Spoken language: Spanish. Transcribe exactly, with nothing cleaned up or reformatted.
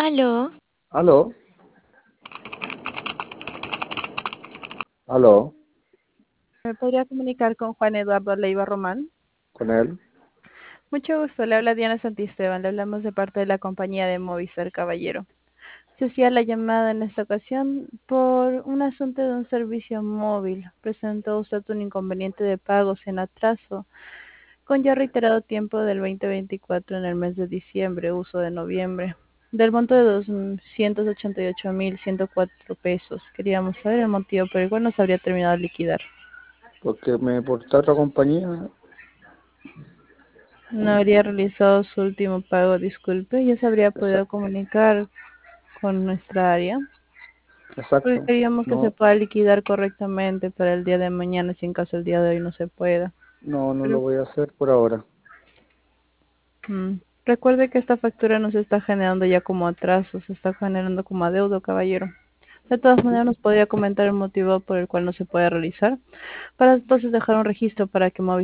Aló, Aló, aló, ¿Me podría comunicar con Juan Eduardo Leiva Román? con él. Mucho gusto, le habla Diana Santisteban, le hablamos de parte de la compañía de Movistar Caballero. Se hacía la llamada en esta ocasión por un asunto de un servicio móvil. Presentó usted un inconveniente de pagos en atraso, con ya reiterado tiempo del veinte veinticuatro en el mes de diciembre, uso de noviembre, del monto de doscientos ochenta y ocho mil ciento cuatro pesos. Queríamos saber el motivo por el cual no se habría terminado de liquidar. Porque me portó otra compañía. No habría realizado su último pago, disculpe, ya se habría podido Exacto, comunicar con nuestra área, porque exacto. queríamos que se No, pueda liquidar correctamente para el día de mañana, si en caso el día de hoy no se pueda. no, no lo Pero voy a hacer por ahora. mm, recuerde que esta factura no se está generando ya como atraso, se está generando como adeudo, caballero. De todas Sí, maneras, nos podría comentar el motivo por el cual no se puede realizar, para entonces dejar un registro para que Movistar